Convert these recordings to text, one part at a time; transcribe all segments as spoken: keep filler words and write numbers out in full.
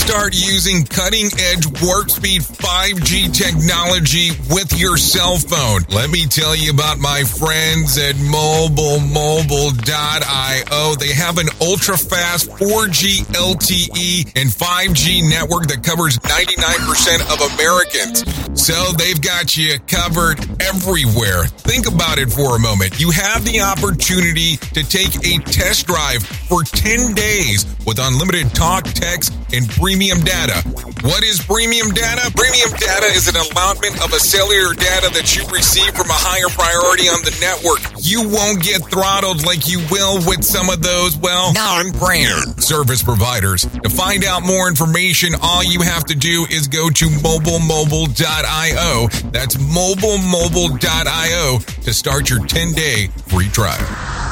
start using cutting-edge warp speed five G technology with your cell phone. Let me tell you about my friends at mobile mobile dot io. They have an ultra-fast four G L T E and five G network that covers ninety-nine percent of Americans. So they've got you covered everywhere. Think about it for a moment. You have the opportunity to take a test drive for ten days with unlimited talk, text, and premium data. What is premium data? Premium data is an allotment of a cellular data that you receive from a higher priority on the network. You won't get throttled like you will with some of those, well, non-brand service providers. To find out more information, all you have to do is go to mobile mobile dot io. That's mobile mobile dot io to start your ten-day free trial.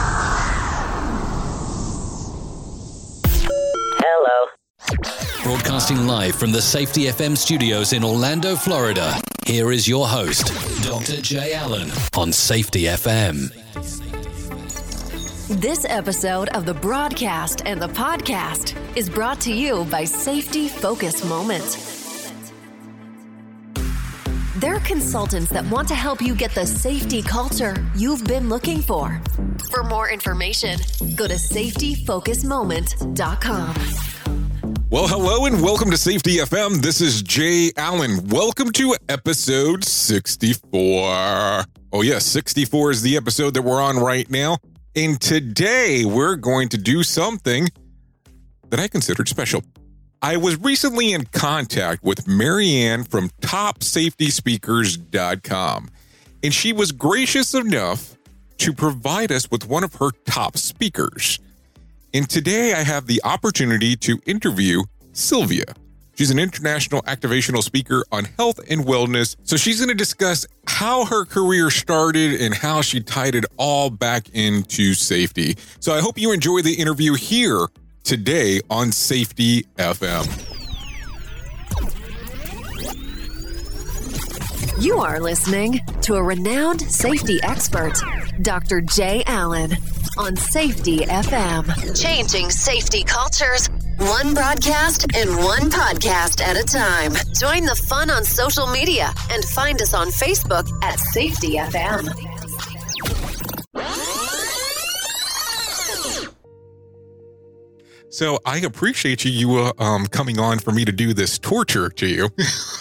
Hello. Broadcasting live from the Safety F M studios in Orlando, Florida, here is your host, Doctor Jay Allen, on Safety F M. This episode of the broadcast and the podcast is brought to you by Safety Focus Moment. They're consultants that want to help you get the safety culture you've been looking for. For more information, go to safety focus moment dot com. Well, hello and welcome to Safety F M. This is Jay Allen. Welcome to episode sixty-four. Oh, yes, sixty-four is the episode that we're on right now. And today we're going to do something that I considered special. I was recently in contact with Marianne from top safety speakers dot com, and she was gracious enough to provide us with one of her top speakers. And today I have the opportunity to interview Sylvia. She's an international activational speaker on health and wellness. So she's going to discuss how her career started and how she tied it all back into safety. So I hope you enjoy the interview here today on Safety F M. You are listening to a renowned safety expert, Doctor Jay Allen, on Safety F M. Changing safety cultures, one broadcast and one podcast at a time. Join the fun on social media and find us on Facebook at Safety F M. So I appreciate you, you uh, um, coming on for me to do this torture to you.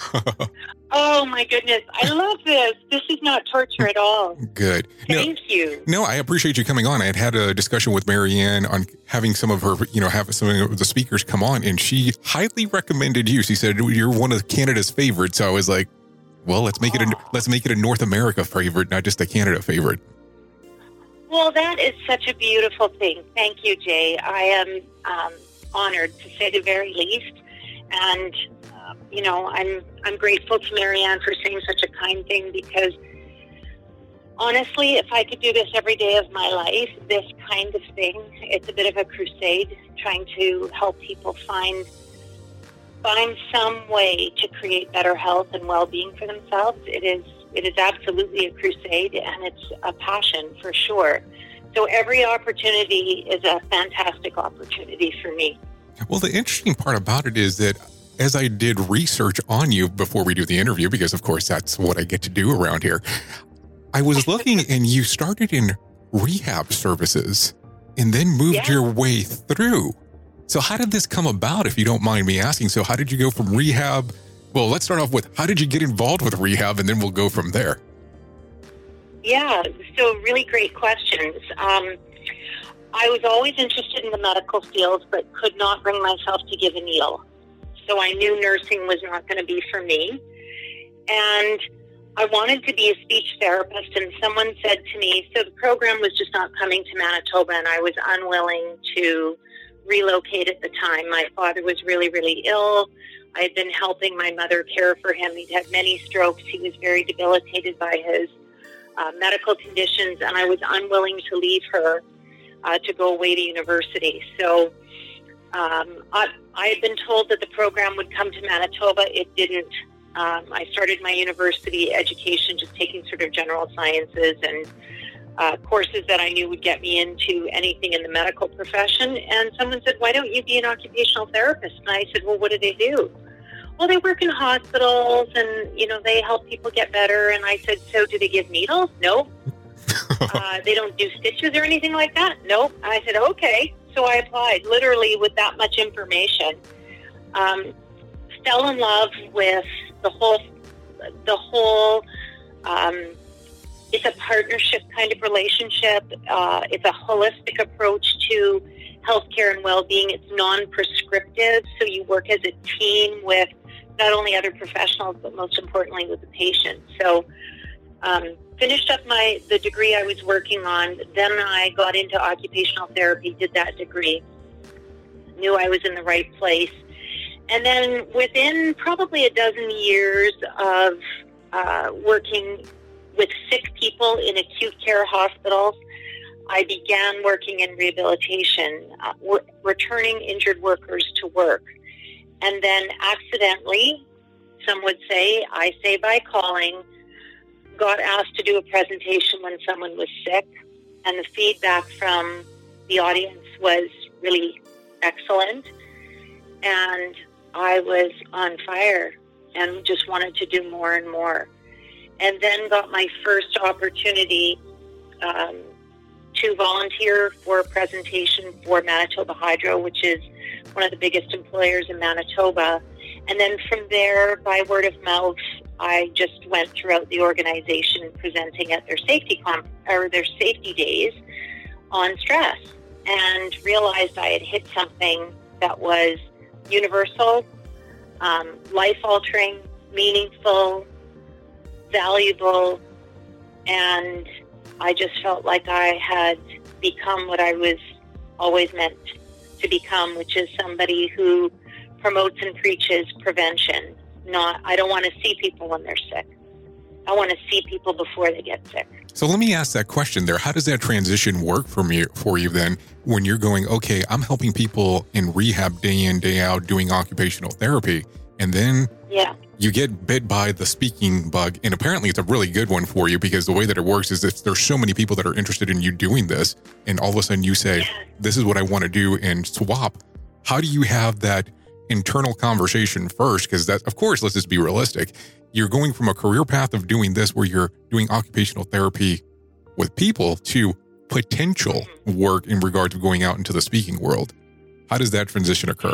Oh, my goodness. I love this. This is not torture at all. Good. Thank no, you. No, I appreciate you coming on. I had had a discussion with Marianne on having some of her, you know, have some of the speakers come on, and she highly recommended you. She said, you're one of Canada's favorites. So I was like, well, let's make oh. it a, let's make it a North America favorite, not just a Canada favorite. Well, that is such a beautiful thing. Thank you, Jay. I am um, honored, to say the very least. And, uh, you know, I'm I'm grateful to Marianne for saying such a kind thing, because, honestly, if I could do this every day of my life, this kind of thing, it's a bit of a crusade, trying to help people find find some way to create better health and well-being for themselves. It is It is absolutely a crusade, and it's a passion for sure. So every opportunity is a fantastic opportunity for me. Well, the interesting part about it is that as I did research on you before we do the interview, because of course that's what I get to do around here, I was looking and you started in rehab services and then moved yeah. your way through. So how did this come about, if you don't mind me asking? So how did you go from rehab? Well, let's start off with, how did you get involved with rehab, and then we'll go from there. Yeah, so really great questions. Um, I was always interested in the medical field, but could not bring myself to give a needle. So I knew nursing was not going to be for me. And I wanted to be a speech therapist, and someone said to me, so the program was just not coming to Manitoba, and I was unwilling to relocate at the time. My father was really, really ill. I had been helping my mother care for him. He'd had many strokes. He was very debilitated by his uh, medical conditions, and I was unwilling to leave her uh, to go away to university. So um, I, I had been told that the program would come to Manitoba. It didn't. Um, I started my university education just taking sort of general sciences and uh, courses that I knew would get me into anything in the medical profession. And someone said, why don't you be an occupational therapist? And I said, well, what do they do? Well, they work in hospitals and, you know, they help people get better. And I said, so do they give needles? No. uh, they don't do stitches or anything like that? Nope. I said, okay. So I applied literally with that much information. Um, fell in love with the whole, the whole, um, it's a partnership kind of relationship. Uh, it's a holistic approach to healthcare and well-being. It's non-prescriptive, so you work as a team with not only other professionals, but most importantly with the patient. So um, finished up my the degree I was working on. Then I got into occupational therapy, did that degree, knew I was in the right place. And then within probably a dozen years of uh, working with sick people in acute care hospitals, I began working in rehabilitation, uh, w- returning injured workers to work. And then accidentally, some would say, I say by calling, got asked to do a presentation when someone was sick. And the feedback from the audience was really excellent. And I was on fire and just wanted to do more and more. And then got my first opportunity um, to volunteer for a presentation for Manitoba Hydro, which is one of the biggest employers in Manitoba. And then from there, by word of mouth, I just went throughout the organization presenting at their safety comp- or their safety days on stress, and realized I had hit something that was universal, um, life-altering, meaningful, valuable, and I just felt like I had become what I was always meant to become, which is somebody who promotes and preaches prevention. Not, I don't want to see people when they're sick. I want to see people before they get sick. So let me ask that question there. How does that transition work for me, for you then, when you're going, okay, I'm helping people in rehab day in, day out, doing occupational therapy, and then yeah. you get bit by the speaking bug, and apparently it's a really good one for you, because the way that it works is if there's so many people that are interested in you doing this, and all of a sudden you say, yeah. this is what I want to do, and swap. How do you have that internal conversation first? Because that, of course, let's just be realistic. You're going from a career path of doing this where you're doing occupational therapy with people to potential work in regard to going out into the speaking world. How does that transition occur?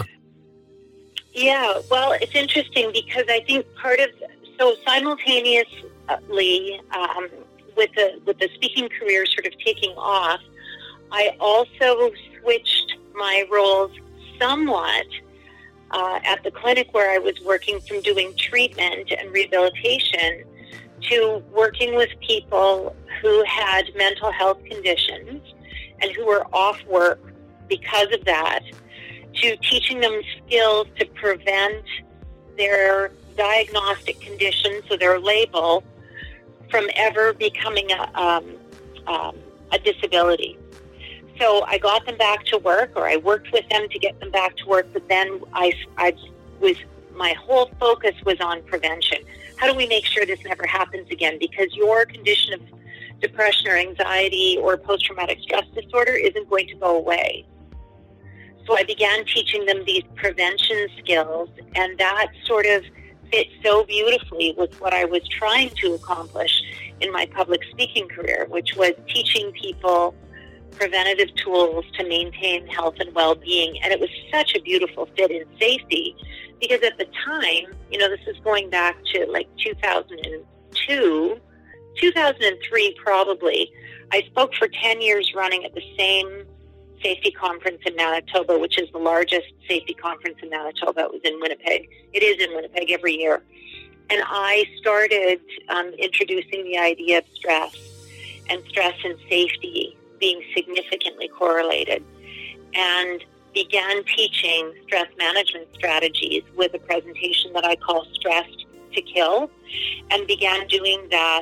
Yeah, well, it's interesting because I think part of, so simultaneously um, with the with the speaking career sort of taking off, I also switched my roles somewhat uh, at the clinic where I was working, from doing treatment and rehabilitation to working with people who had mental health conditions and who were off work because of that, to teaching them skills to prevent their diagnostic condition, so their label, from ever becoming a, um, um, a disability. So I got them back to work, or I worked with them to get them back to work, but then I, I was, my whole focus was on prevention. How do we make sure this never happens again? Because your condition of depression or anxiety or post-traumatic stress disorder isn't going to go away. So I began teaching them these prevention skills, and that sort of fit so beautifully with what I was trying to accomplish in my public speaking career, which was teaching people preventative tools to maintain health and well-being. And it was such a beautiful fit in safety, because at the time, you know, this is going back to like two thousand two, two thousand three probably, I spoke for ten years running at the same safety conference in Manitoba, which is the largest safety conference in Manitoba. It was in Winnipeg. It is in Winnipeg every year. And I started um, introducing the idea of stress and stress and safety being significantly correlated, and began teaching stress management strategies with a presentation that I call Stressed to Kill, and began doing that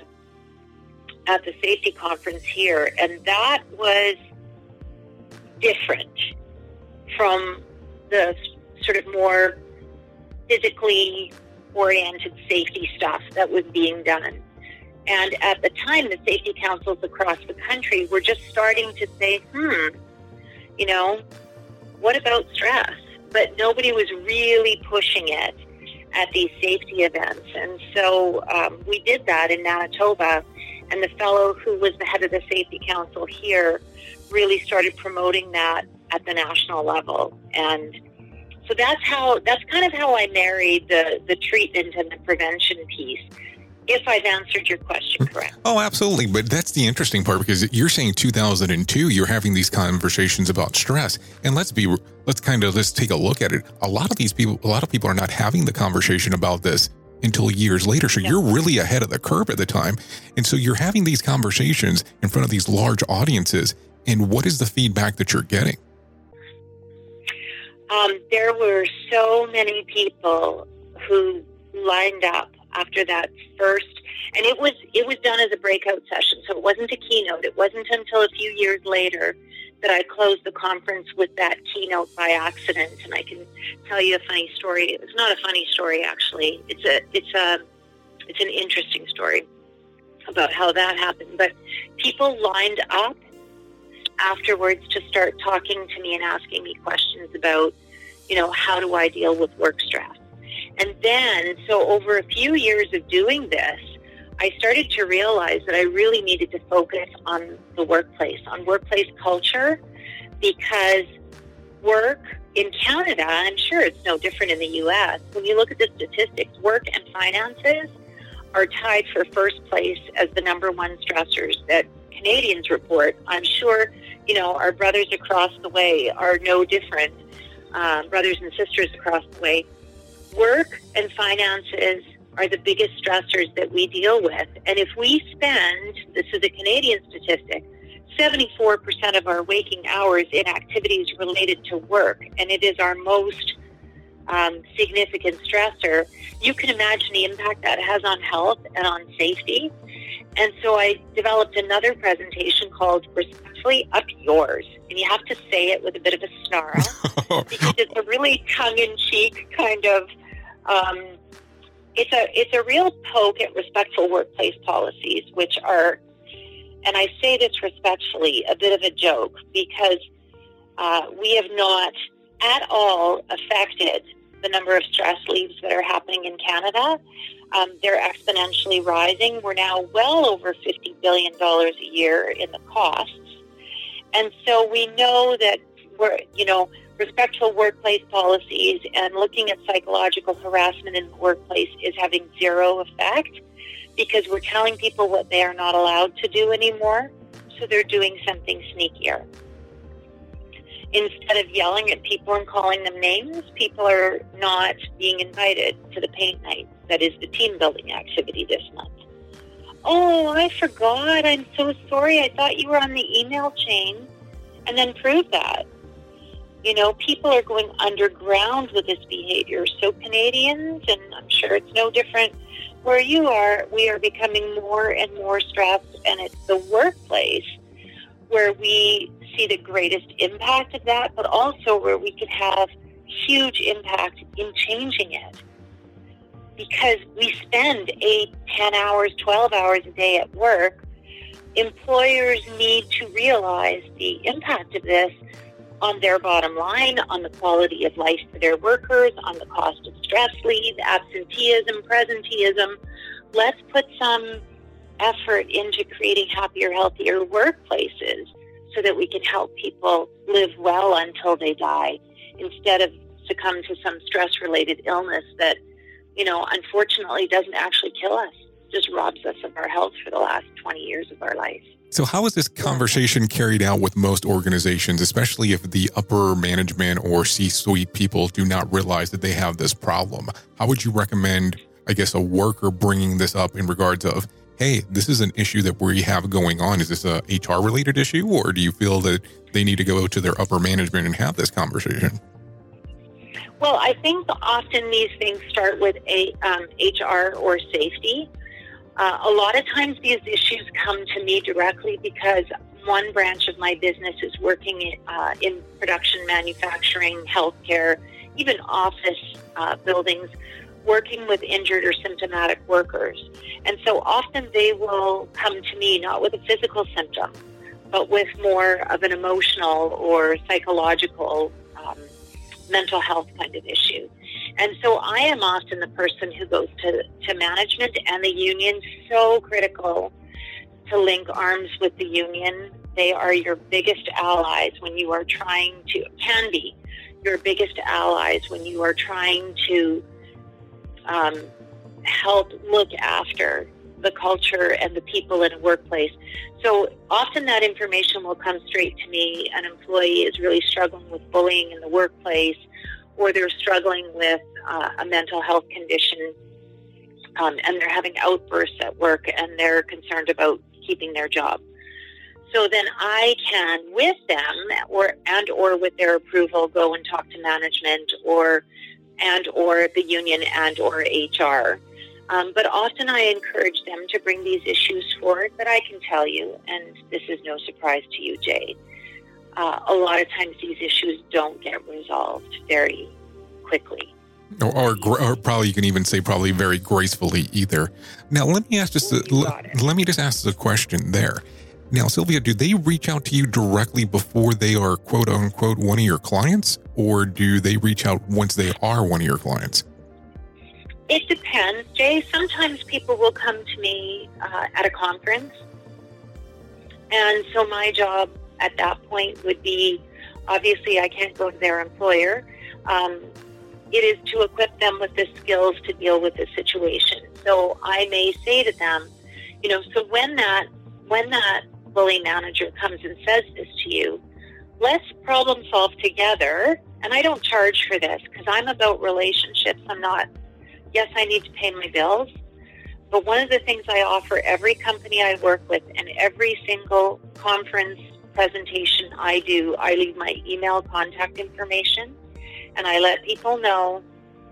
at the safety conference here. And that was different from the sort of more physically oriented safety stuff that was being done. And at the time, the safety councils across the country were just starting to say, hmm, you know, what about stress? But nobody was really pushing it at these safety events. And so um, we did that in Manitoba. And the fellow who was the head of the safety council here really started promoting that at the national level. And so that's how, that's kind of how I married the, the treatment and the prevention piece, if I've answered your question correct. Oh, absolutely. But that's the interesting part, because you're saying two thousand two, you're having these conversations about stress. And let's be, let's kind of, let's take a look at it. A lot of these people, a lot of people are not having the conversation about this until years later. So no. You're really ahead of the curve at the time. And so you're having these conversations in front of these large audiences. And what is the feedback that you're getting? Um, there were so many people who lined up after that first, and it was it was done as a breakout session, so it wasn't a keynote. It wasn't until a few years later that I closed the conference with that keynote by accident. And I can tell you a funny story. It's not a funny story, actually. It's a it's a it's an interesting story about how that happened. But people lined up afterwards to start talking to me and asking me questions about, you know, how do I deal with work stress? And then, so over a few years of doing this, I started to realize that I really needed to focus on the workplace, on workplace culture, because work in Canada, I'm sure it's no different in the U S, when you look at the statistics, work and finances are tied for first place as the number one stressors that Canadians report. I'm sure, you know, our brothers across the way are no different, uh, brothers and sisters across the way. Work and finances are the biggest stressors that we deal with. And if we spend, this is a Canadian statistic, seventy-four percent of our waking hours in activities related to work, and it is our most um, significant stressor, you can imagine the impact that has on health and on safety. And so I developed another presentation called Respectfully Up Yours. And you have to say it with a bit of a snarl because it's a really tongue-in-cheek kind of, um, it's a it's a real poke at respectful workplace policies, which are, and I say this respectfully, a bit of a joke, because uh, we have not at all affected the number of stress leaves that are happening in Canada. Um, they're exponentially rising. We're now well over fifty billion dollars a year in the costs. And so we know that we're, you know, respectful workplace policies and looking at psychological harassment in the workplace is having zero effect, because we're telling people what they are not allowed to do anymore. So they're doing something sneakier. Instead of yelling at people and calling them names, people are not being invited to the paint night. That is the team building activity this month. Oh, I forgot. I'm so sorry. I thought you were on the email chain. And then prove that. You know, people are going underground with this behavior. So Canadians, and I'm sure it's no different where you are, we are becoming more and more stressed. And it's the workplace where we see the greatest impact of that, but also where we could have huge impact in changing it. Because we spend eight, ten hours, twelve hours a day at work, employers need to realize the impact of this on their bottom line, on the quality of life for their workers, on the cost of stress leave, absenteeism, presenteeism. Let's put some effort into creating happier, healthier workplaces so that we can help people live well until they die, instead of succumb to some stress-related illness that, you know, unfortunately doesn't actually kill us, just robs us of our health for the last twenty years of our life. So how is this conversation carried out with most organizations, especially if the upper management or C-suite people do not realize that they have this problem? How would you recommend, I guess, a worker bringing this up in regards of, hey, this is an issue that we have going on. Is this a H R related issue, or do you feel that they need to go to their upper management and have this conversation? Well, I think often these things start with a um, H R or safety. Uh, a lot of times these issues come to me directly because one branch of my business is working in, uh, in production, manufacturing, healthcare, even office uh, buildings, working with injured or symptomatic workers. And so often they will come to me not with a physical symptom, but with more of an emotional or psychological, um, mental health kind of issue. And so I am often the person who goes to, to management and the union. So critical to link arms with the union. They are your biggest allies when you are trying to, can be your biggest allies when you are trying to um, help look after the culture and the people in a workplace. So often that information will come straight to me. An employee is really struggling with bullying in the workplace, or they're struggling with uh, a mental health condition, um, and they're having outbursts at work, and they're concerned about keeping their job. So then I can, with them, or and or with their approval, go and talk to management, or and or the union, and or H R. Um, but often I encourage them to bring these issues forward. But I can tell you, and this is no surprise to you, Jay, uh, a lot of times these issues don't get resolved very quickly. Or, or, or probably you can even say probably very gracefully either. Now, let me ask just a, let, let me just ask a question there. Now, Sylvia, do they reach out to you directly before they are quote unquote one of your clients, or do they reach out once they are one of your clients? It depends, Jay. Sometimes people will come to me uh, at a conference, and so my job at that point would be, obviously I can't go to their employer. Um, it is to equip them with the skills to deal with the situation. So I may say to them, you know, so when that when that bully manager comes and says this to you, let's problem solve together. And I don't charge for this because I'm about relationships. I'm not, yes, I need to pay my bills. But one of the things I offer every company I work with, and every single conference presentation I do, I leave my email contact information, and I let people know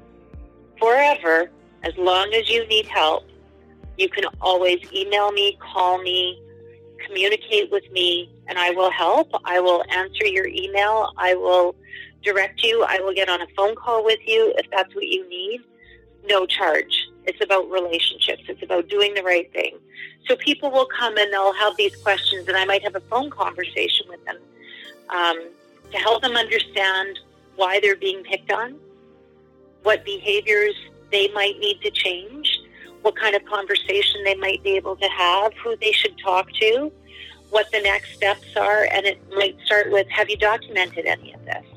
forever, as long as you need help, you can always email me, call me, communicate with me, and I will help. I will answer your email. I will direct you. I will get on a phone call with you if that's what you need. No charge. It's about relationships. It's about doing the right thing. So people will come and they'll have these questions, and I might have a phone conversation with them um, to help them understand why they're being picked on, what behaviors they might need to change, what kind of conversation they might be able to have, who they should talk to, what the next steps are. And it might start with, have you documented any of this?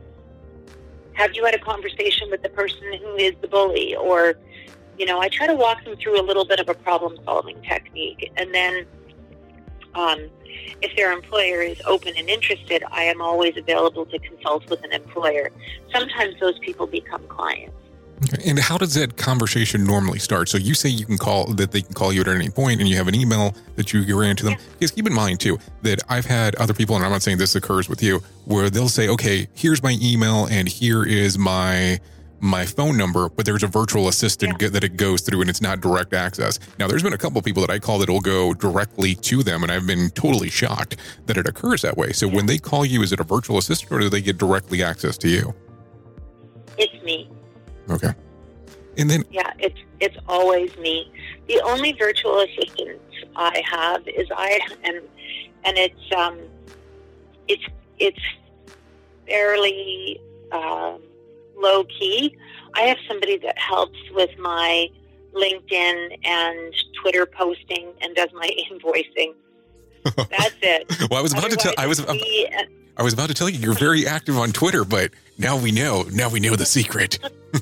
Have you had a conversation with the person who is the bully? Or, you know, I try to walk them through a little bit of a problem-solving technique. And then um, if their employer is open and interested, I am always available to consult with an employer. Sometimes those people become clients. Okay. And how does that conversation normally start? So you say you can call, that they can call you at any point, and you have an email that you grant to them. Yeah. Because keep in mind too, that I've had other people, and I'm not saying this occurs with you, where they'll say, okay, here's my email and here is my my phone number, but there's a virtual assistant yeah. that it goes through and it's not direct access. Now, there's been a couple of people that I call that will go directly to them, and I've been totally shocked that it occurs that way. So yeah. when they call you, is it a virtual assistant or do they get directly access to you? It's me. Okay. And then yeah, it's it's always me. The only virtual assistant I have is I and and it's um it's it's fairly um, low key. I have somebody that helps with my LinkedIn and Twitter posting and does my invoicing. That's it. Well, I was about Otherwise, to tell I was we, uh, I was about to tell you you're very active on Twitter, but now we know. Now we know the secret.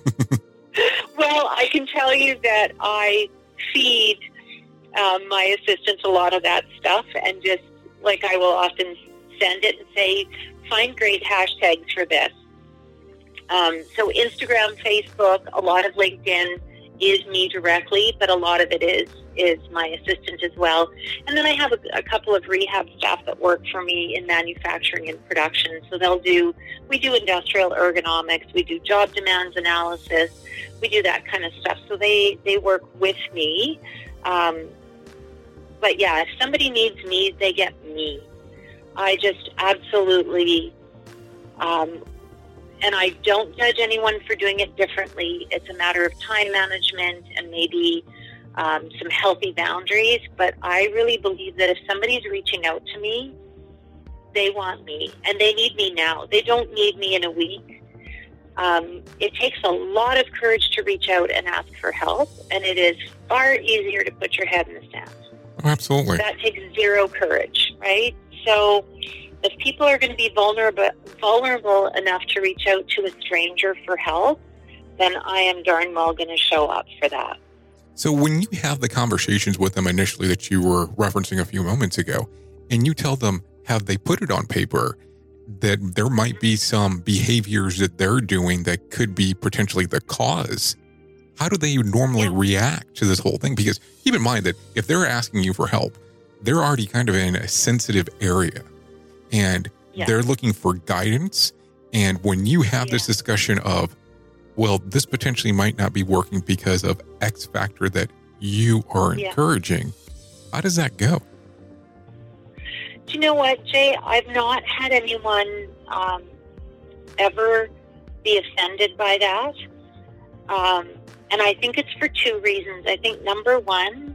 Well, I can tell you that I feed um, my assistants a lot of that stuff, and just like I will often send it and say, find great hashtags for this. Um, so Instagram, Facebook, a lot of LinkedIn is me directly, but a lot of it is is my assistant as well. And then I have a, a couple of rehab staff that work for me in manufacturing and production. So they'll do, we do industrial ergonomics, we do job demands analysis, we do that kind of stuff. So they, they work with me. Um, but yeah, if somebody needs me, they get me. I just absolutely um, and I don't judge anyone for doing it differently. It's a matter of time management and maybe um, some healthy boundaries. But I really believe that if somebody's reaching out to me, they want me, and they need me now. They don't need me in a week. Um, it takes a lot of courage to reach out and ask for help, and it is far easier to put your head in the sand. Oh, absolutely. That takes zero courage, right? So if people are going to be vulnerable, vulnerable enough to reach out to a stranger for help, then I am darn well going to show up for that. So when you have the conversations with them initially that you were referencing a few moments ago, and you tell them, have they put it on paper that there might be some behaviors that they're doing that could be potentially the cause, how do they normally yeah. react to this whole thing? Because keep in mind that if they're asking you for help, they're already kind of in a sensitive area, and yeah. they're looking for guidance. And when you have yeah. this discussion of, well, this potentially might not be working because of X factor that you are yeah. encouraging, how does that go? Do you know what, Jay? I've not had anyone um, ever be offended by that. Um, and I think it's for two reasons. I think number one,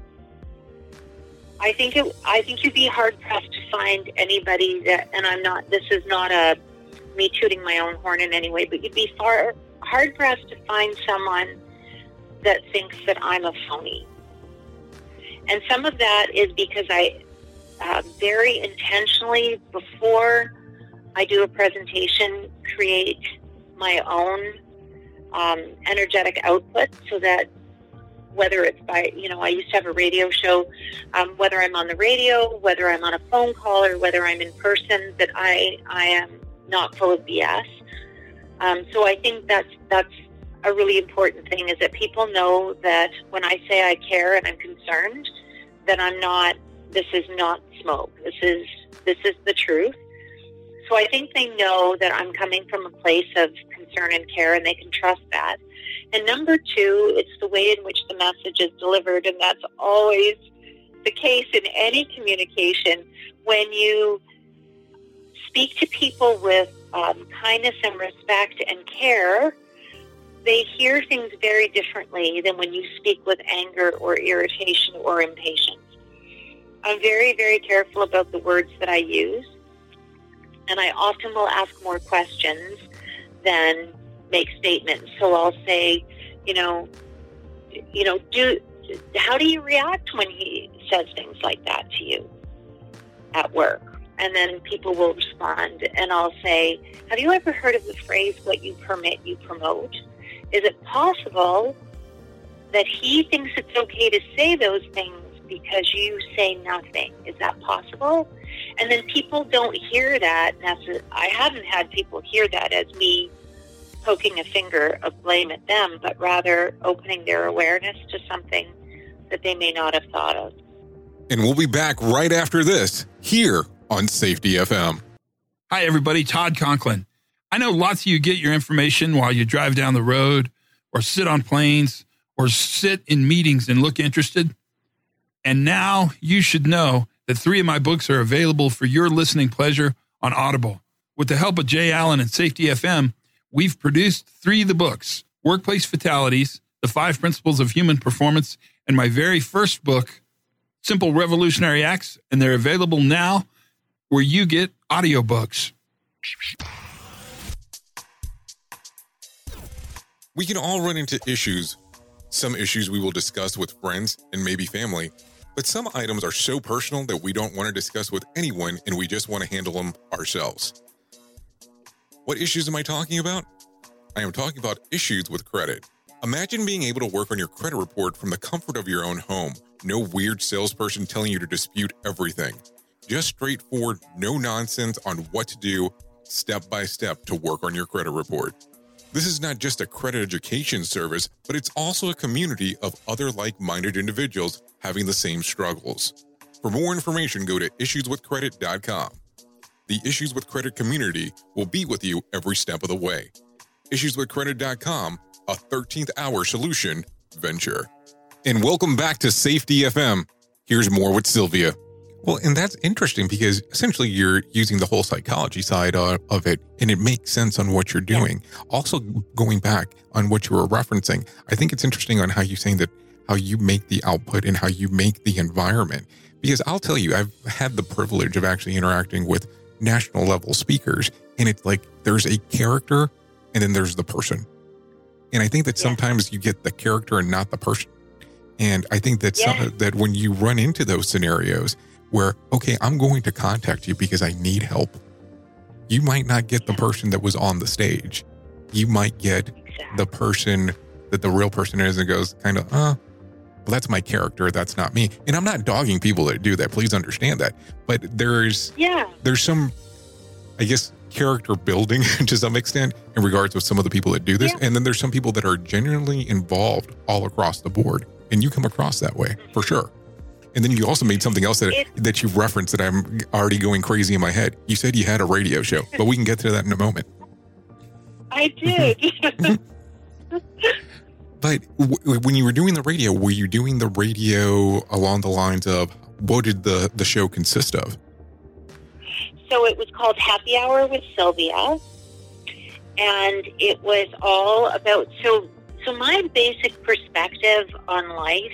I think it, I think you'd be hard pressed to find anybody that, and I'm not, this is not a me tooting my own horn in any way, but you'd be far hard pressed to find someone that thinks that I'm a phony. And some of that is because I, Uh, very intentionally, before I do a presentation, create my own um, energetic output so that whether it's by, you know, I used to have a radio show, um, whether I'm on the radio, whether I'm on a phone call, or whether I'm in person, that I, I am not full of B S. Um, so I think that's, that's a really important thing, is that people know that when I say I care and I'm concerned, that I'm not, this is not smoke. This is this is the truth. So I think they know that I'm coming from a place of concern and care, and they can trust that. And number two, it's the way in which the message is delivered, and that's always the case in any communication. When you speak to people with um, kindness and respect and care, they hear things very differently than when you speak with anger or irritation or impatience. I'm very, very careful about the words that I use, and I often will ask more questions than make statements. So I'll say, you know, you know, do how do you react when he says things like that to you at work? And then people will respond, and I'll say, have you ever heard of the phrase, what you permit, you promote? Is it possible that he thinks it's okay to say those things because you say nothing? Is that possible? And then people don't hear that. I haven't had people hear that as me poking a finger of blame at them, but rather opening their awareness to something that they may not have thought of. And we'll be back right after this here on Safety F M. Hi, everybody. Todd Conklin. I know lots of you get your information while you drive down the road or sit on planes or sit in meetings and look interested. And now you should know that three of my books are available for your listening pleasure on Audible. With the help of Jay Allen and Safety F M, we've produced three of the books: Workplace Fatalities, The Five Principles of Human Performance, and my very first book, Simple Revolutionary Acts, and they're available now where you get audiobooks. We can all run into issues. Some issues we will discuss with friends and maybe family, but some items are so personal that we don't want to discuss with anyone, and we just want to handle them ourselves. What issues am I talking about? I am talking about issues with credit. Imagine being able to work on your credit report from the comfort of your own home. No weird salesperson telling you to dispute everything. Just straightforward, no nonsense on what to do step by step to work on your credit report. This is not just a credit education service, but it's also a community of other like-minded individuals having the same struggles. For more information, go to issues with credit dot com. The Issues with Credit community will be with you every step of the way. issues with credit dot com, a thirteenth hour solution venture. And welcome back to Safety F M. Here's more with Sylvia. Well, and that's interesting because essentially you're using the whole psychology side of, of it, and it makes sense on what you're doing. Yeah. Also, going back on what you were referencing, I think it's interesting on how you're saying that, how you make the output and how you make the environment. Because I'll tell you, I've had the privilege of actually interacting with national level speakers, and it's like there's a character and then there's the person. And I think that yeah. sometimes you get the character and not the person. And I think that yeah. some, that when you run into those scenarios where, okay, I'm going to contact you because I need help, you might not get the person that was on the stage. You might get exactly. the person that the real person is and goes kind of, uh, well, that's my character. That's not me. And I'm not dogging people that do that. Please understand that. But there's, yeah. there's some, I guess, character building to some extent in regards with some of the people that do this. Yeah. And then there's some people that are genuinely involved all across the board. And you come across that way for sure. And then you also made something else that it, that you referenced that I'm already going crazy in my head. You said you had a radio show, but we can get to that in a moment. I did. But w- when you were doing the radio, were you doing the radio along the lines of what did the, the show consist of? So it was called Happy Hour with Sylvia. And it was all about, so so my basic perspective on life,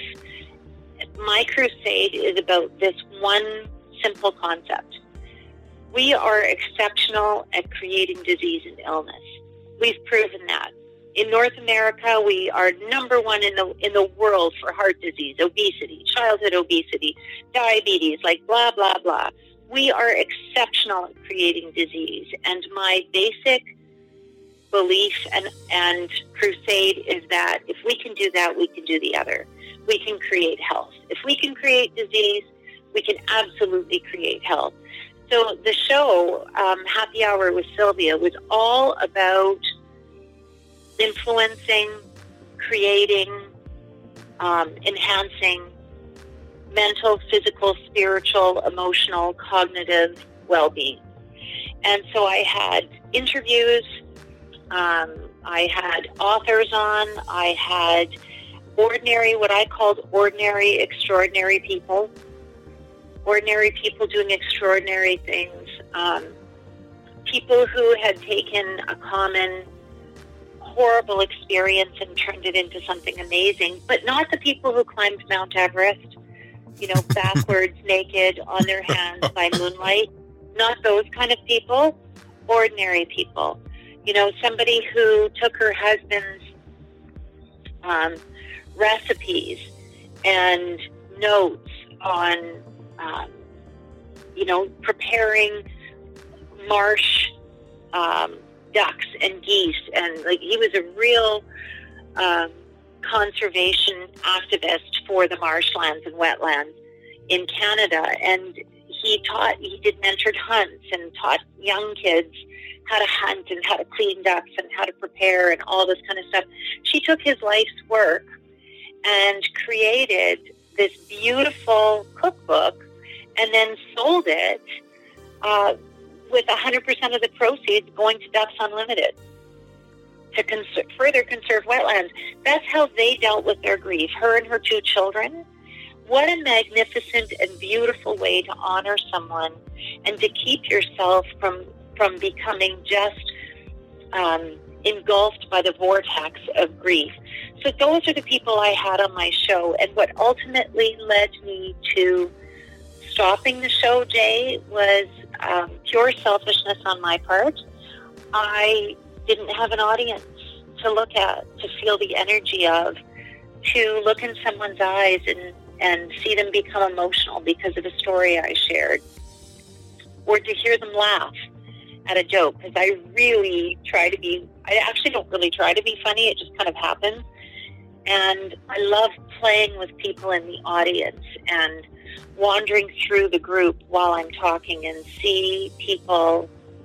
my crusade is about this one simple concept. We are exceptional at creating disease and illness. We've proven that. In North America, we are number one in the in the world for heart disease, obesity, childhood obesity, diabetes, like blah, blah, blah. We are exceptional at creating disease. And my basic belief and, and crusade is that if we can do that, we can do the other. We can create health. If we can create disease, we can absolutely create health. So the show, um, Happy Hour with Sylvia, was all about influencing, creating, um, enhancing mental, physical, spiritual, emotional, cognitive well-being. And so I had interviews, um, I had authors on, I had ordinary, what I called ordinary, extraordinary people. Ordinary people doing extraordinary things. Um, people who had taken a common, horrible experience and turned it into something amazing, but not the people who climbed Mount Everest, you know, backwards, naked, on their hands by moonlight. Not those kind of people. Ordinary people. You know, somebody who took her husband's um, recipes and notes on, um, you know, preparing marsh um, ducks and geese. And, like, he was a real um, conservation activist for the marshlands and wetlands in Canada. And he taught, he did mentored hunts and taught young kids how to hunt and how to clean ducks and how to prepare and all this kind of stuff. She took his life's work and created this beautiful cookbook and then sold it uh, with one hundred percent of the proceeds going to Ducks Unlimited to cons- further conserve wetlands. That's how they dealt with their grief, her and her two children. What a magnificent and beautiful way to honor someone and to keep yourself from from becoming just um, engulfed by the vortex of grief. So those are the people I had on my show. And what ultimately led me to stopping the show, Jay, was um, pure selfishness on my part. I didn't have an audience to look at, to feel the energy of, to look in someone's eyes and, and see them become emotional because of a story I shared, or to hear them laugh at a joke, because I really try to be, I actually don't really try to be funny, it just kind of happens. And I love playing with people in the audience and wandering through the group while I'm talking and see people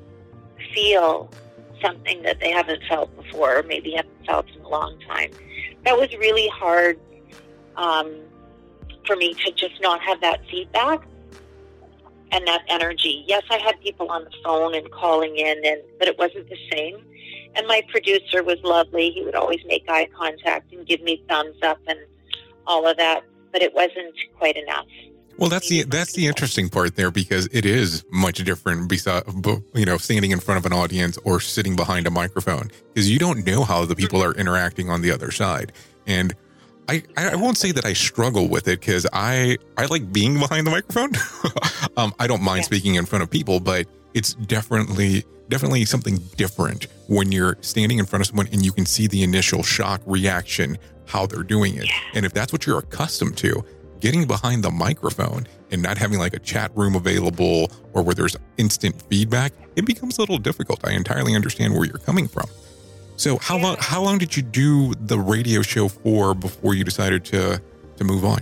feel something that they haven't felt before, or maybe haven't felt in a long time. That was really hard um, for me to just not have that feedback and that energy. Yes, I had people on the phone and calling in, and but it wasn't the same. And my producer was lovely. He would always make eye contact and give me thumbs up and all of that, but it wasn't quite enough. Well, that's the that's the interesting part there, because it is much different, besides, you know, standing in front of an audience or sitting behind a microphone, because you don't know how the people are interacting on the other side. And I, I won't say that I struggle with it, because I, I like being behind the microphone. um, I don't mind yeah. speaking in front of people, but it's definitely definitely something different when you're standing in front of someone and you can see the initial shock reaction, how they're doing it. Yeah. And if that's what you're accustomed to, getting behind the microphone and not having like a chat room available or where there's instant feedback, it becomes a little difficult. I entirely understand where you're coming from. So how yeah. long how long did you do the radio show for before you decided to to move on?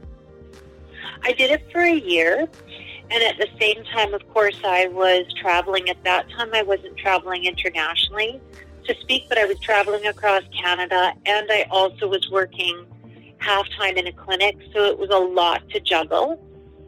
I did it for a year. And at the same time, of course, I was traveling. At that time, I wasn't traveling internationally to speak, but I was traveling across Canada, and I also was working half-time in a clinic, so it was a lot to juggle.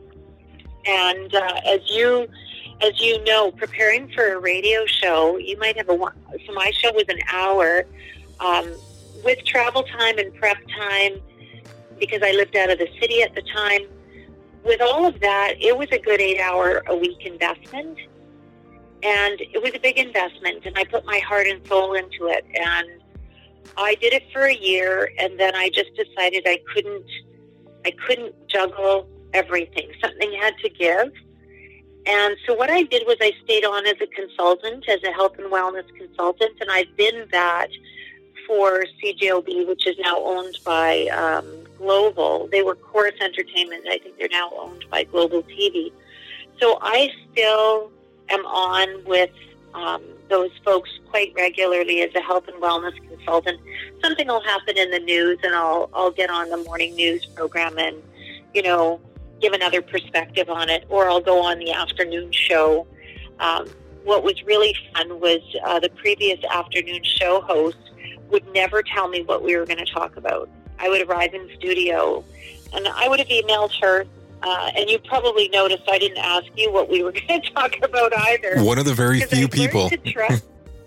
And uh, as you as you know, preparing for a radio show, you might have a one, so my show was an hour, um, with travel time and prep time, because I lived out of the city at the time. With all of that, it was a good eight-hour-a-week investment, and it was a big investment, and I put my heart and soul into it, and I did it for a year, and then I just decided I couldn't, I couldn't juggle everything. Something had to give, and so what I did was I stayed on as a consultant, as a health and wellness consultant, and I've been that for C J O B, which is now owned by um, Global. They were Chorus Entertainment. I think they're now owned by Global T V. So I still am on with um, those folks quite regularly as a health and wellness consultant. Something will happen in the news, and I'll I'll get on the morning news program and, you know, give another perspective on it, or I'll go on the afternoon show. Um, what was really fun was uh, the previous afternoon show host would never tell me what we were going to talk about. I would arrive in studio, and I would have emailed her, uh, and you probably noticed I didn't ask you what we were going to talk about either. One of the very few I've people. Learned to trust,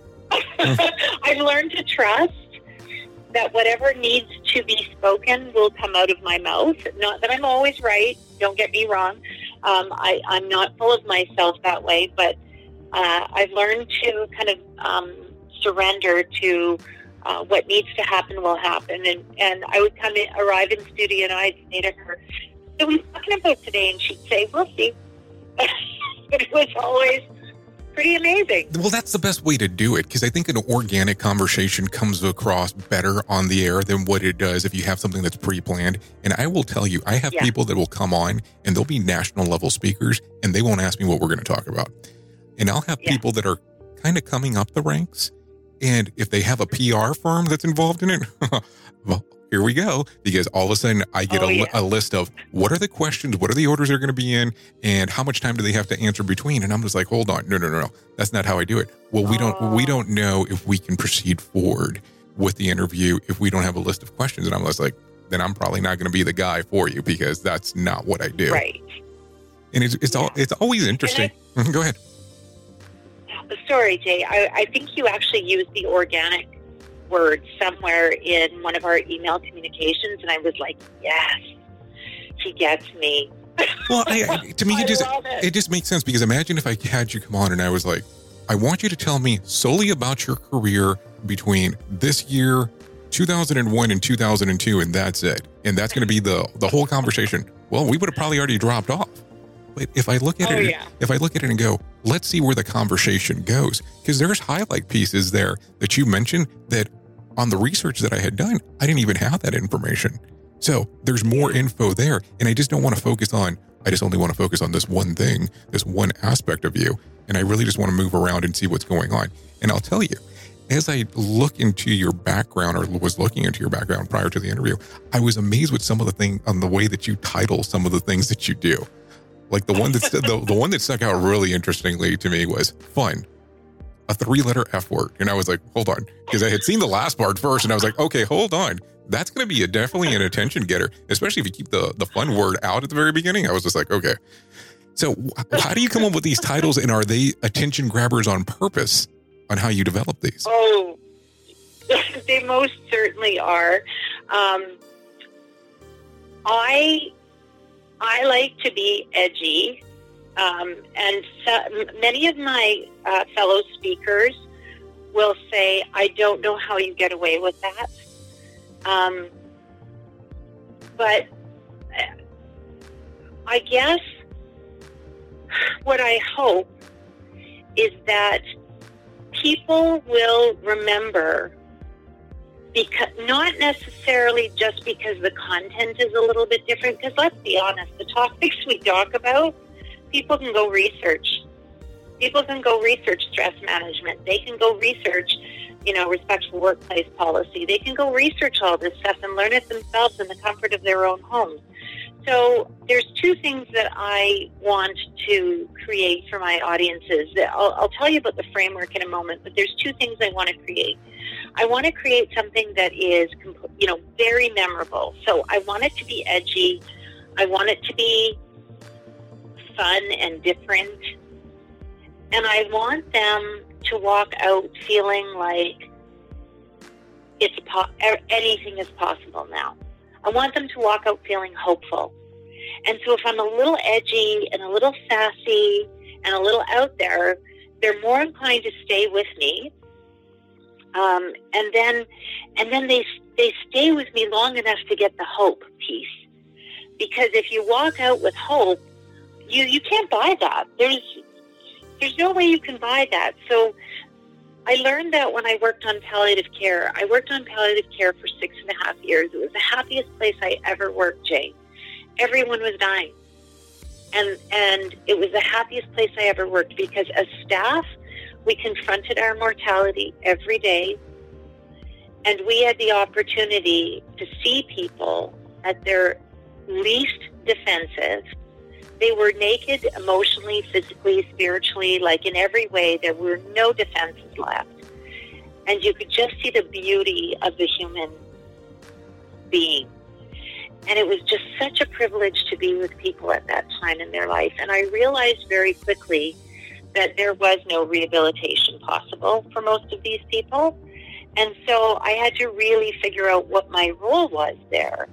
I've learned to trust that whatever needs to be spoken will come out of my mouth. Not that I'm always right, don't get me wrong. Um, I, I'm not full of myself that way, but uh, I've learned to kind of um, surrender to Uh, what needs to happen will happen. And, and I would come in, arrive in studio, and I'd say to her, "So we're talking about today?" And she'd say, "We'll see." But it was always pretty amazing. Well, that's the best way to do it, because I think an organic conversation comes across better on the air than what it does if you have something that's pre-planned. And I will tell you, I have yeah. people that will come on, and they'll be national level speakers, and they won't ask me what we're going to talk about. And I'll have yeah. people that are kind of coming up the ranks. And if they have a P R firm that's involved in it, well, here we go. Because all of a sudden I get oh, a, yeah. a list of what are the questions, what are the orders they're going to be in, and how much time do they have to answer between? And I'm just like, hold on, no, no, no, no, that's not how I do it. Well, we don't, oh. we don't know if we can proceed forward with the interview if we don't have a list of questions. And I'm just like, then I'm probably not going to be the guy for you, because that's not what I do. Right. And it's it's yeah. all it's always interesting. I, Go ahead. Sorry, Jay. I, I think you actually used the organic word somewhere in one of our email communications, and I was like, yes, he gets me. Well, I, I, to me, it just it. it just makes sense, because imagine if I had you come on and I was like, I want you to tell me solely about your career between this year, two thousand one and two thousand two, and that's it. And that's going to be the the whole conversation. Well, we would have probably already dropped off. But if I look at oh, it, yeah. if I look at it and go, let's see where the conversation goes, because there's highlight pieces there that you mentioned that on the research that I had done, I didn't even have that information. So there's more info there, and I just don't want to focus on, I just only want to focus on this one thing, this one aspect of you. And I really just want to move around and see what's going on. And I'll tell you, as I look into your background, or was looking into your background prior to the interview, I was amazed with some of the thing on the way that you title some of the things that you do. Like the one that's the, the one that stuck out really interestingly to me was fun, a three-letter F word. And I was like, hold on, because I had seen the last part first, and I was like, okay, hold on. That's going to be a definitely an attention getter, especially if you keep the, the fun word out at the very beginning. I was just like, okay. So how do you come up with these titles, and are they attention grabbers on purpose on how you develop these? Oh, they most certainly are. Um, I... I like to be edgy, um, and so, many of my uh, fellow speakers will say, I don't know how you get away with that. Um, but I guess what I hope is that people will remember, because not necessarily just because the content is a little bit different, because let's be honest, the topics we talk about, people can go research. People can go research stress management. They can go research, you know, respectful workplace policy. They can go research all this stuff and learn it themselves in the comfort of their own homes. So there's two things that I want to create for my audiences. I'll, I'll tell you about the framework in a moment, but there's two things I want to create. I want to create something that is, you know, very memorable. So I want it to be edgy. I want it to be fun and different. And I want them to walk out feeling like it's po- anything is possible now. I want them to walk out feeling hopeful. And so if I'm a little edgy and a little sassy and a little out there, they're more inclined to stay with me. Um, and then and then they they stay with me long enough to get the hope piece. Because if you walk out with hope, you, you can't buy that. There's there's no way you can buy that. So I learned that when I worked on palliative care. I worked on palliative care for six and a half years. It was the happiest place I ever worked, Jay. Everyone was dying. And and it was the happiest place I ever worked because as staff, we confronted our mortality every day. And we had the opportunity to see people at their least defensive. They were naked emotionally, physically, spiritually, like in every way. There were no defenses left. And you could just see the beauty of the human being. And it was just such a privilege to be with people at that time in their life. And I realized very quickly that there was no rehabilitation possible for most of these people. And so I had to really figure out what my role was there.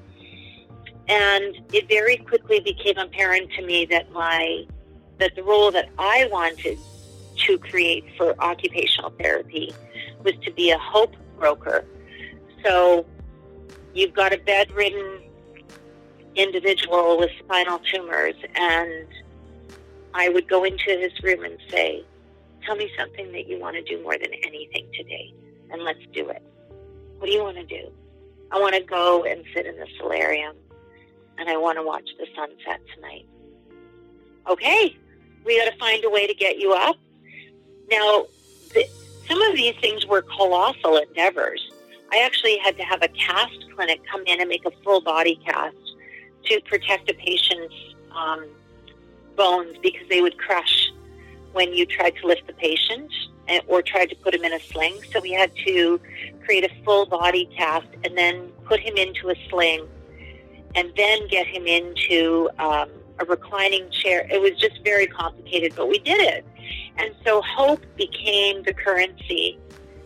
And it very quickly became apparent to me that my that the role that I wanted to create for occupational therapy was to be a hope broker. So you've got a bedridden individual with spinal tumors, and I would go into his room and say, tell me something that you want to do more than anything today, and let's do it. What do you want to do? I want to go and sit in the solarium, and I want to watch the sunset tonight. Okay, we got to find a way to get you up. Now, the, some of these things were colossal endeavors. I actually had to have a cast clinic come in and make a full body cast to protect a patient's um, bones because they would crush when you tried to lift the patient and, or tried to put him in a sling. So we had to create a full body cast and then put him into a sling and then get him into um, a reclining chair. It was just very complicated, but we did it. And so hope became the currency.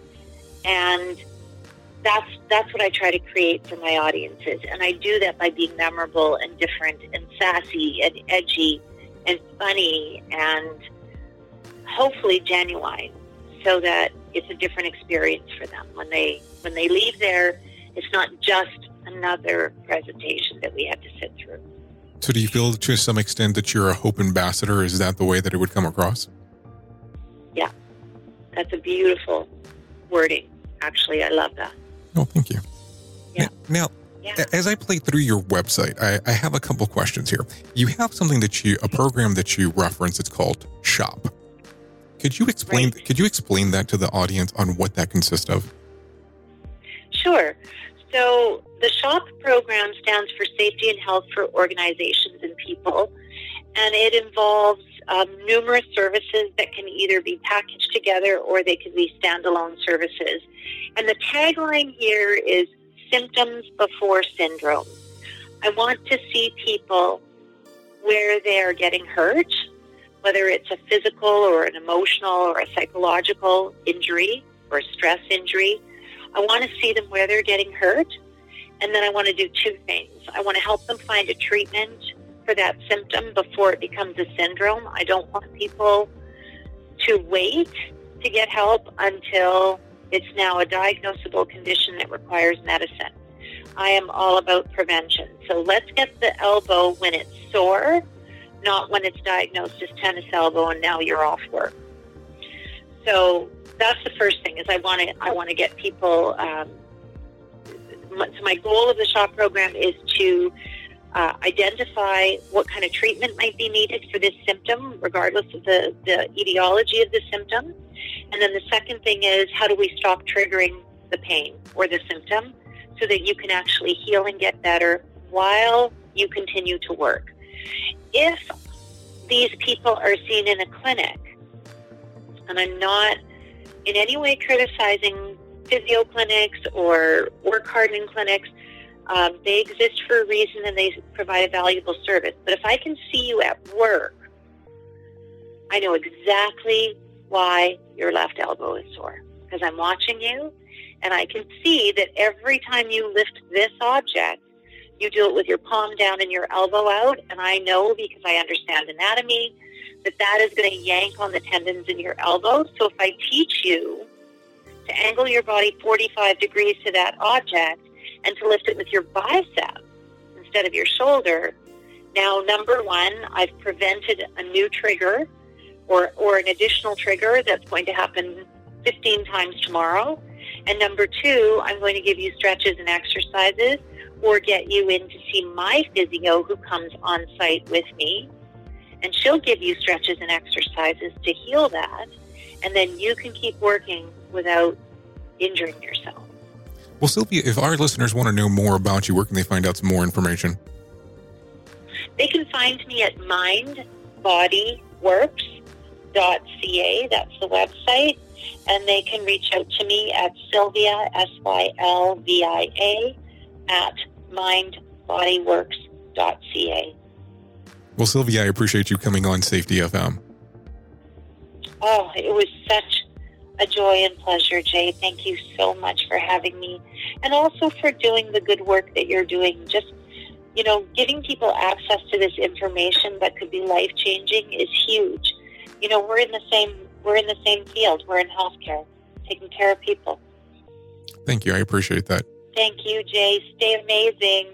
And that's that's what I try to create for my audiences. And I do that by being memorable and different and sassy and edgy and funny and hopefully genuine, so that it's a different experience for them. When they when they leave there, it's not just another presentation that we have to sit through. So do you feel to some extent that you're a hope ambassador? Is that the way that it would come across? Yeah, that's a beautiful wording. Actually, I love that. Oh, thank you. Yeah. Now, yeah. as I play through your website, I, I have a couple questions here. You have something that you, a program that you reference, it's called SHOP. Could you explain, Right. could you explain that to the audience on what that consists of? Sure. So the SHOP program stands for Safety and Health for Organizations and People, and it involves um, numerous services that can either be packaged together or they can be standalone services. And the tagline here is symptoms before syndrome. I want to see people where they are getting hurt, whether it's a physical or an emotional or a psychological injury or a stress injury. I want to see them where they're getting hurt. And then I want to do two things. I want to help them find a treatment for that symptom before it becomes a syndrome. I don't want people to wait to get help until it's now a diagnosable condition that requires medicine. I am all about prevention. So let's get the elbow when it's sore, not when it's diagnosed as tennis elbow and now you're off work. So that's the first thing, is I want to I want to get people. Um, so my goal of the SHOP program is to uh, identify what kind of treatment might be needed for this symptom, regardless of the, the etiology of the symptom. And then the second thing is, how do we stop triggering the pain or the symptom so that you can actually heal and get better while you continue to work? If these people are seen in a clinic, and I'm not in any way criticizing physio clinics or work hardening clinics, um, they exist for a reason and they provide a valuable service. But if I can see you at work, I know exactly why your left elbow is sore, because I'm watching you and I can see that every time you lift this object, you do it with your palm down and your elbow out, and I know, because I understand anatomy, that that is going to yank on the tendons in your elbow. So if I teach you to angle your body forty-five degrees to that object and to lift it with your bicep instead of your shoulder, now, number one, I've prevented a new trigger or, or an additional trigger that's going to happen fifteen times tomorrow. And number two, I'm going to give you stretches and exercises or get you in to see my physio who comes on site with me. And she'll give you stretches and exercises to heal that. And then you can keep working without injuring yourself. Well, Sylvia, if our listeners want to know more about you, where can they find out some more information? They can find me at mind body works dot c a. That's the website. And they can reach out to me at Sylvia, S Y L V I A, at mind body works dot c a. Well, Sylvia, I appreciate you coming on Safety F M. Oh, it was such a joy and pleasure, Jay. Thank you so much for having me, and also for doing the good work that you're doing. Just, you know, giving people access to this information that could be life-changing is huge. You know, we're in the same we're in the same field. We're in healthcare, taking care of people. Thank you. I appreciate that. Thank you, Jay. Stay amazing.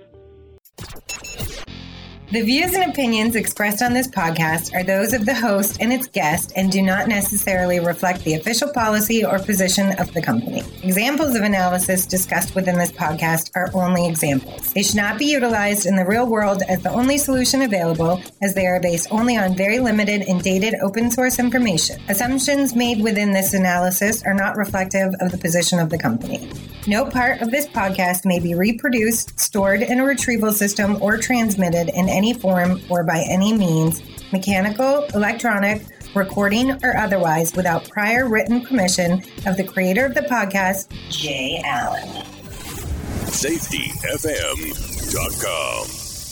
The views and opinions expressed on this podcast are those of the host and its guest and do not necessarily reflect the official policy or position of the company. Examples of analysis discussed within this podcast are only examples. They should not be utilized in the real world as the only solution available, as they are based only on very limited and dated open source information. Assumptions made within this analysis are not reflective of the position of the company. No part of this podcast may be reproduced, stored in a retrieval system, or transmitted in any form or by any means, mechanical, electronic, recording, or otherwise, without prior written permission of the creator of the podcast, Jay Allen. Safety F M dot com.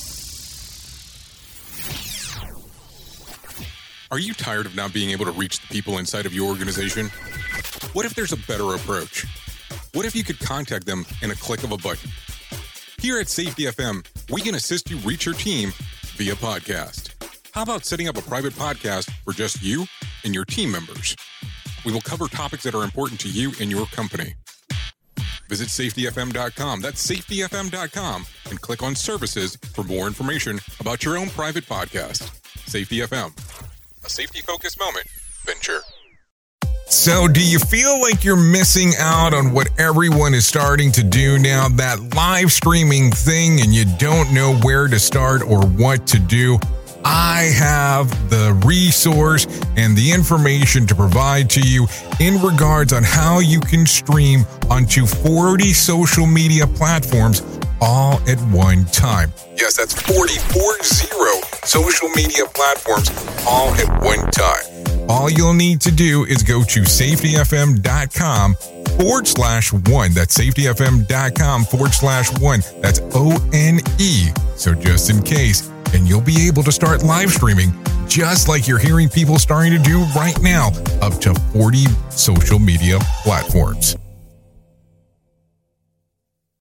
Are you tired of not being able to reach the people inside of your organization? What if there's a better approach? What if you could contact them in a click of a button? Here at Safety F M, we can assist you reach your team via podcast. How about setting up a private podcast for just you and your team members? We will cover topics that are important to you and your company. Visit Safety F M dot com. That's Safety F M dot com, and click on services for more information about your own private podcast. Safety F M, a safety-focused moment venture. So do you feel like you're missing out on what everyone is starting to do now, that live streaming thing, and you don't know where to start or what to do? I have the resource and the information to provide to you in regards on how you can stream onto forty social media platforms all at one time. Yes, that's forty, four zero social media platforms all at one time. All you'll need to do is go to Safety F M dot com forward slash one. That's Safety F M dot com forward slash one. That's O N E. So just in case, and you'll be able to start live streaming just like you're hearing people starting to do right now, up to forty social media platforms.